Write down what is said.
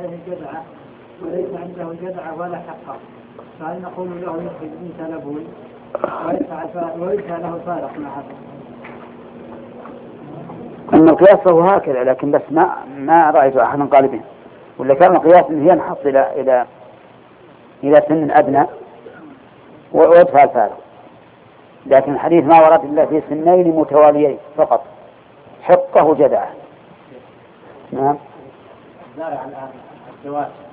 عليه الجدعة وليس عنده الجدعة ولا حقه، فهل نقول له يخرج بنت لبوي ويدفع له الفارق مع هذا؟ أما القياس فهو هكذا، لكن بس ما رأيت أحدا قال به، ولا كان القياس إن هي نحص إلى سن أدنى ويدفع الفارق، لكن الحديث ما ورد إلا في سنين متواليين فقط، حقه جدعة. نعم. الزارع الآن الزواج